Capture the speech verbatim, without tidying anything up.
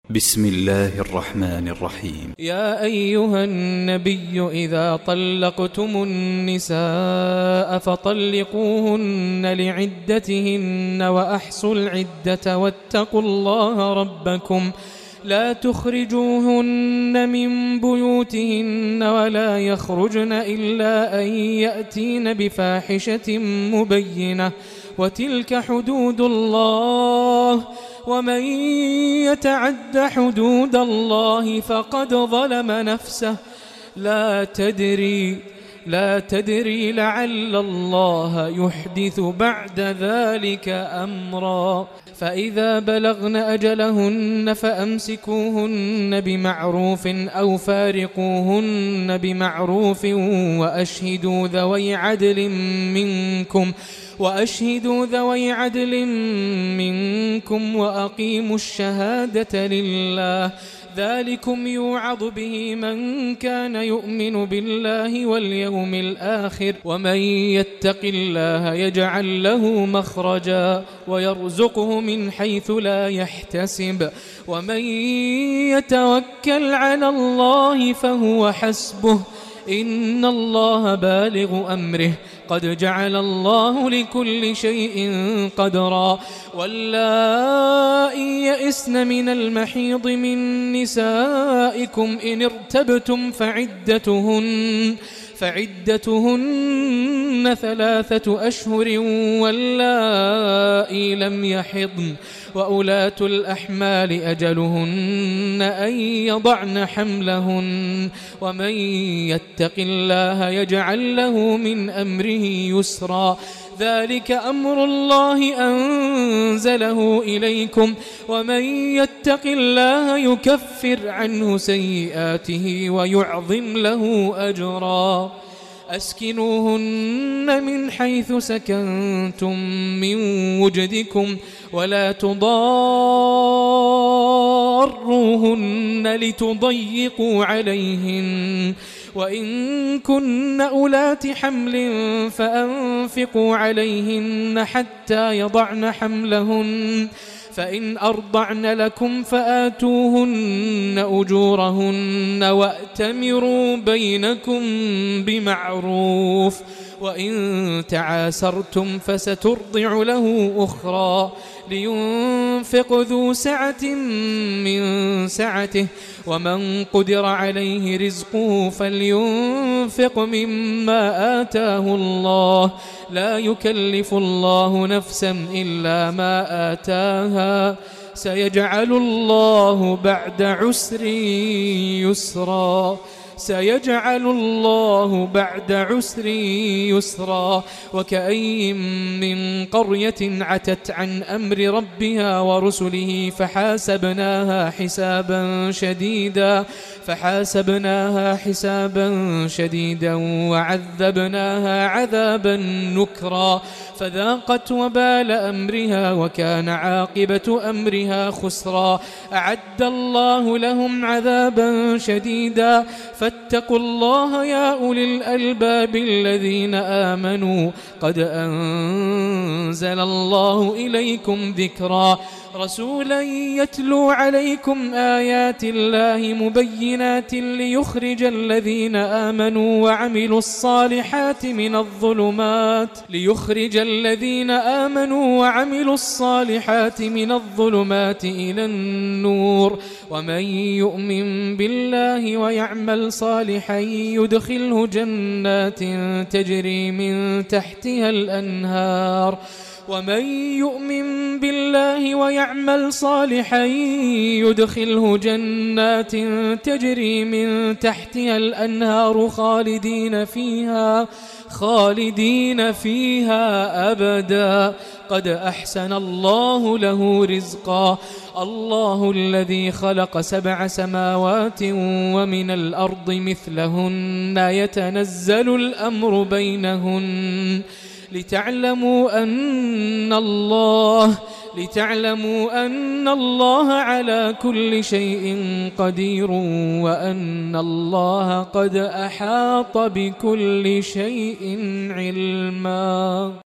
بسم الله الرحمن الرحيم. يا أيها النبي إذا طلقتم النساء فطلقوهن لعدتهن وأحصوا العدة واتقوا الله ربكم لا تخرجوهن من بيوتهن ولا يخرجن إلا أن يأتين بفاحشة مبينة وتلك حدود الله ومن يتعد حدود الله فقد ظلم نفسه لا تدري لا تدري لعل الله يحدث بعد ذلك أمرا. فإذا بلغن أجلهن فأمسكوهن بمعروف أو فارقوهن بمعروف وأشهدوا ذوي عدل منكم وأشهدوا ذوي عدل منكم وأقيموا الشهادة لله ذلكم يوعظ به من كان يؤمن بالله واليوم الآخر ومن يتق الله يجعل له مخرجا ويرزقه من حيث لا يحتسب ومن يتوكل على الله فهو حسبه إن الله بالغ أمره قد جعل الله لكل شيء قدرا. واللائي يئسن من المحيض من نسائكم إن ارتبتم فعدتهن فعدتهن ثلاثة أشهر واللائي لم يحضن وأولاة الأحمال أجلهن أن يضعن حملهن ومن يتق الله يجعل له من أمره يسرا ذلك أمر الله أنزله إليكم ومن يتق الله يكفر عنه سيئاته ويعظم له أجرا. أسكنوهن من حيث سكنتم من وجدكم ولا تضاروهن لتضيقوا عليهن وإن كن أولات حمل فأنفقوا عليهن حتى يضعن حملهن فإن أرضعن لكم فآتوهن أجورهن وأتمروا بينكم بمعروف وإن تعاسرتم فسترضع له أخرى لينفق ذو سعة من سعته ومن قدر عليه رزقه فلينفق مما آتاه الله لا يكلف الله نفسا إلا ما آتاها سيجعل الله بعد عسر يسرا سيجعل الله بعد عسر يسرا. وكأي من قرية عتت عن أمر ربها ورسله فحاسبناها حسابا شديدا فحاسبناها حسابا شديدا وعذبناها عذابا نكرا فذاقت وبال أمرها وكان عاقبة أمرها خسرا. أعد الله لهم عذابا شديدا فاتقوا الله يا أولي الألباب الذين آمنوا قد أنزل الله إليكم ذكرا رسولا يتلو عليكم آيات الله مبينات ليخرج الذين آمنوا وعملوا الصالحات من الظلمات ليخرج الذين آمنوا وعملوا الصالحات من الظلمات إلى النور ومن يؤمن بالله ويعمل صالحا يدخله جنات تجري من تحتها الأنهار ومن يؤمن بالله ويعمل صالحا يدخله جنات تجري من تحتها الأنهار خالدين فيها خالدين فيها أبدا قد أحسن الله له رزقا. الله الذي خلق سبع سماوات ومن الأرض مثلهن يتنزل الأمر بينهن لتعلموا أن الله لتعلموا أن الله على كل شيء قدير وأن الله قد أحاط بكل شيء علما.